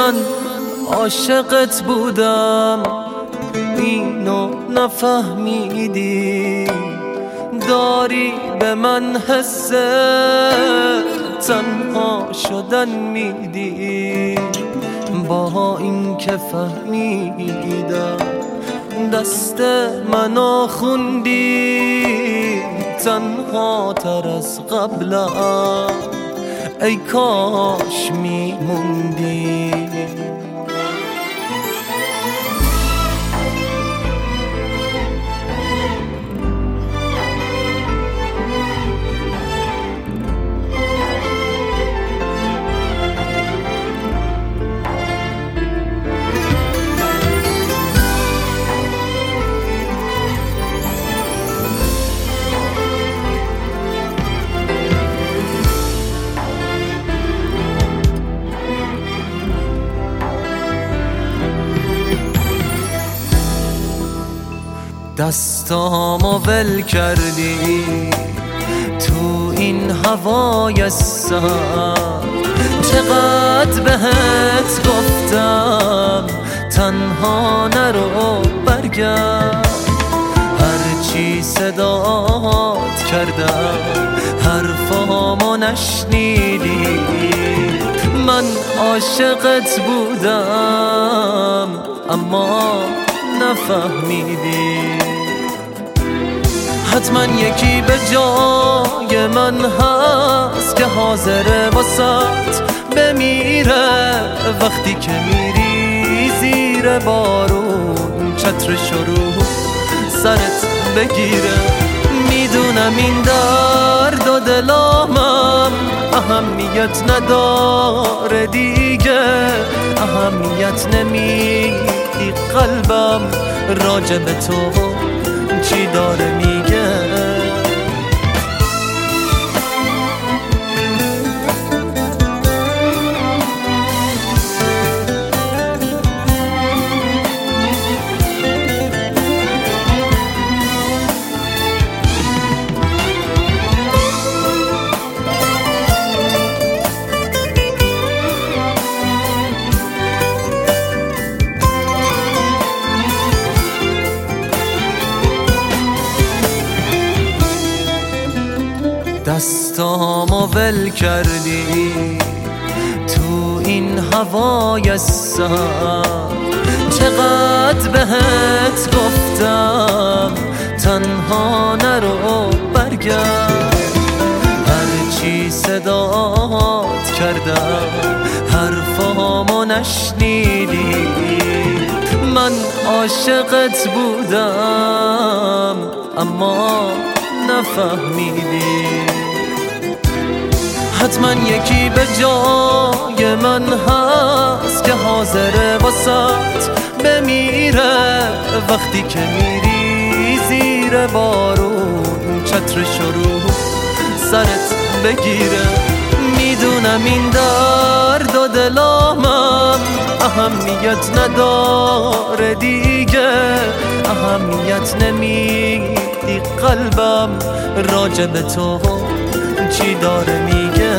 من عاشقت بودم، اینو نفهمیدی، داری به من حس تنها شدن میدی. با این که فهمیدم دست منو خوندی، تنها تر از قبلم ای کاش میموندی. دستامو ول کردی تو این هوای سرد، چقدر بهت گفتم تنها نرو برگرد. هرچی صدات کردم حرفامو نشنیدی، من عاشقت بودم اما نفهمیدی. حتما یکی به جای من هست که حاضره واسط بمیره، وقتی که میری زیر بارون چترش رو سرت بگیره. میدونم این درد و دلامم اهمیت نداره دیگه، اهمیت نمیدی قلبم راجع به تو چی داره میگه. دستامو ول کردی تو این هوای سرد، چقدر بهت گفتم تنها نرو برگرد. هرچی صدات کردم حرفامو نشنیدی، من عاشقت بودم اما نفهمیدی. حتما یکی به جای من هست که حاضره واسط بمیره، وقتی که میری زیر بارون چترش رو سرت بگیره. میدونم این درد و دلامم اهمیت نداره دیگه، اهمیت نمیدی قلبم راجع به تو چی داره میگه.